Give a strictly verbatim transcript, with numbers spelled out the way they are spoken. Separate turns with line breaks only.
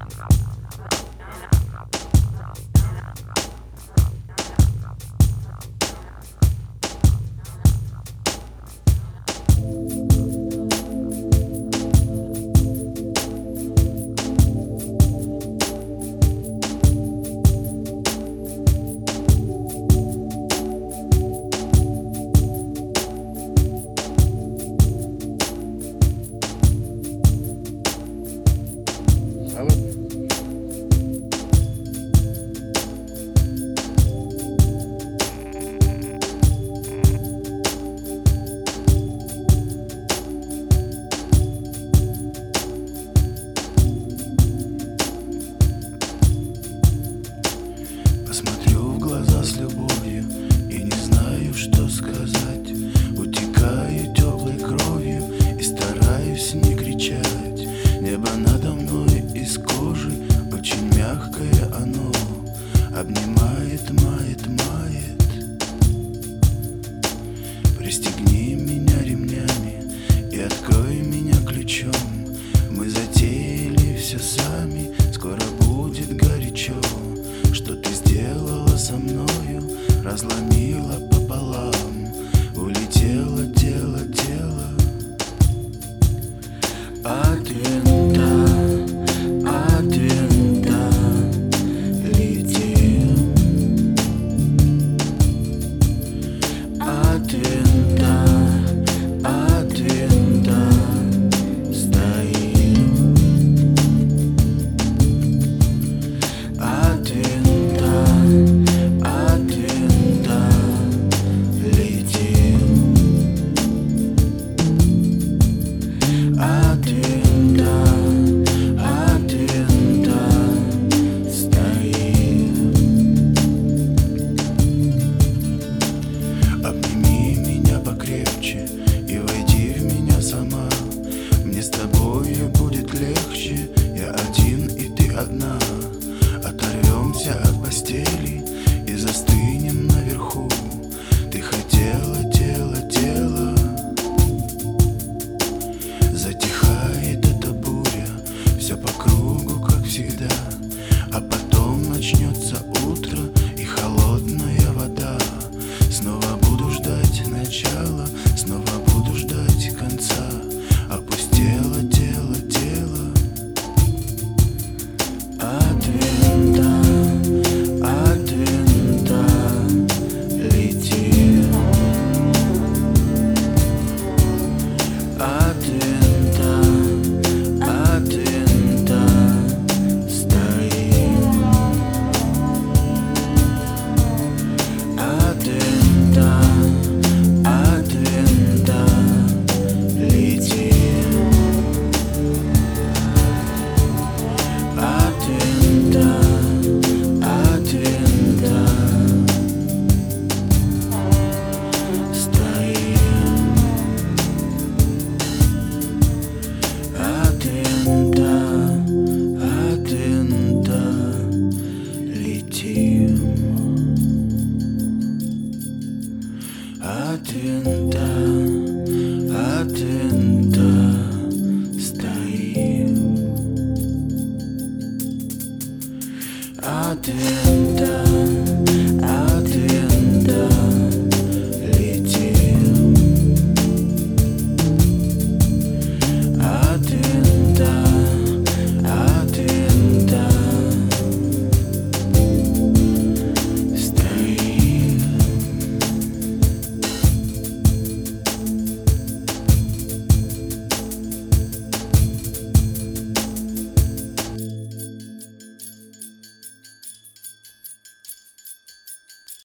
Смотрю в глаза с любовью и не знаю, что сказать. Утекаю теплой кровью и стараюсь не кричать. Небо надо мной из кожи, очень мягкое оно, обнимает, мает, мает. Пристегни меня ремнями и открой меня ключом. Мы затеяли все сами, скоро будет горячо. Что ты сделала со мною, разломила пополам, улетело тело, тело от винта, от винта летим, от винта, от винта стоим, от винта, от винта летим, от винта, от винта стоим. Обними меня покрепче и войди в меня сама. Мне с тобою будет легче, я один и ты одна. Оторвемся от постели и застынем наверху. Ты хотела тело, тело. Затихает эта буря, все по кругу, как всегда. А потом начнется утро и холодная вода. Снова буду ждать начала, снова буду ждать конца. Опустело тело, тело от винта, от винта летим, от винта, от винта стоим, от винта, от винта летим, от винта, от винта стоим, от винта, от винта летим, от винта, от винта стоим, от винта.